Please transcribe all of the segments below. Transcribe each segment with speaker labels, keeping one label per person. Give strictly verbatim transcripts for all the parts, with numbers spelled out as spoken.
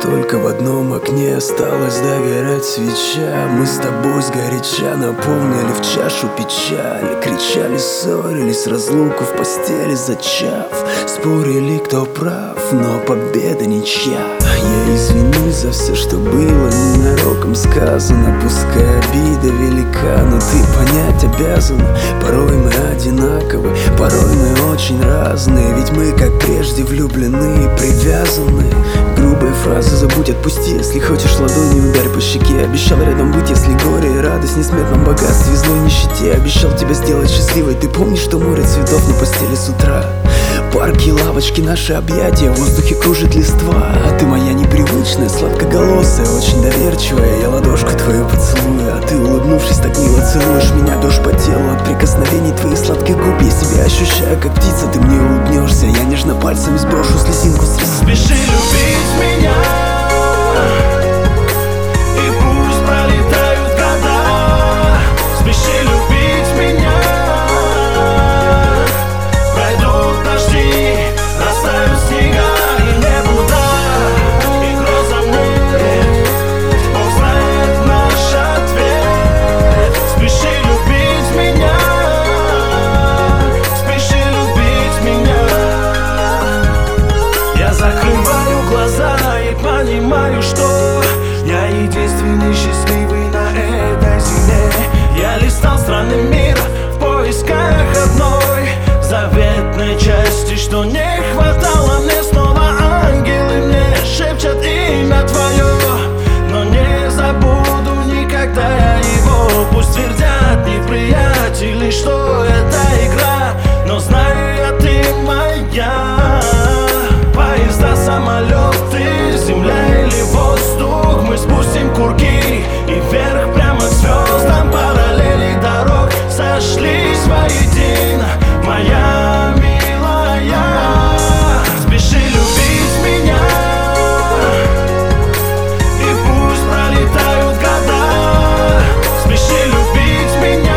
Speaker 1: Только в одном окне осталось доверять свеча. Мы с тобой сгоряча наполнили в чашу печаль. Кричали, ссорились, разлуку в постели зачав. Спорили, кто прав, но победа ничья. Я извинюсь за все, что было ненароком сказано. Пускай обида велика, но ты понять обязана. Порой мы одинаковы, порой мы очень разные. Ведь мы, как прежде, влюблены и привязаны. Грубые фразы забудь, отпусти. Если хочешь, ладонью ударь по щеке. Обещал рядом быть, если горе и радость в несметном богатстве, злой нищете. Обещал тебя сделать счастливой. Ты помнишь, что море цветов на постели с утра? Парки, лавочки, наши объятия, в воздухе кружит листва. А ты моя непривычная, сладкоголосая, очень доверчивая. Я ладошку твою поцелую, а ты, улыбнувшись, так мило целуешь меня. Дрожь по телу от прикосновений твоих сладких губ. Я себя ощущаю, как птица, ты мне улыбнешься. Я нежно пальцами сброшу слезинку с лица.
Speaker 2: Спеши любить меня, и пусть пролетают года. Спеши любить меня. Пройдут дожди, растают снега и небуда, и грозами. Бог знает наш ответ. Спеши любить меня, спеши любить меня. Я закрываю глаза и понимаю, что я единственный счастливый на этой земле. Я листал страны мира в поисках одной заветной части, что не хватало мне. Снова ангелы мне шепчут имя твое, но не забуду никогда я его. Пусть твердят неприятели, что это игра, но знаю я, ты моя. Поезда, самолеты, земля или воздух, мы спустим курки и вверх прямо к звездам. Параллели дорог сошлись воедино, моя милая. Спеши любить меня, и пусть пролетают года. Спеши любить меня.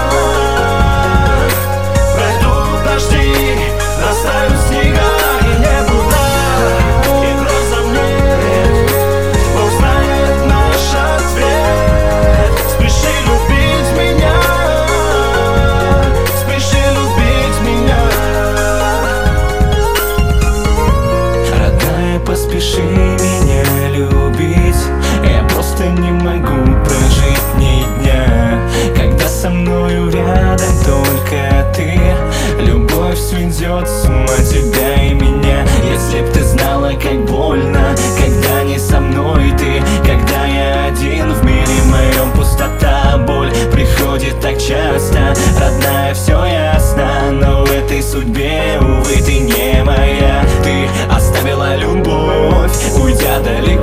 Speaker 2: Пройдут дожди, растают снега и небуда, и грозами. Бог знает наш ответ. Спеши любить меня, спеши любить меня. Родная, поспеши меня любить. Я просто не могу прожить ни дня, когда со мною рядом только ты. Любовь сведет с ума тебя и меня. Если б ты знала, как больно, когда не со мной ты. Когда я один в мире моем, пустота, боль приходит так часто. Родная, все ясно, но в этой судьбе, увы, ты не моя. Ты оставила любовь, уйдя далеко.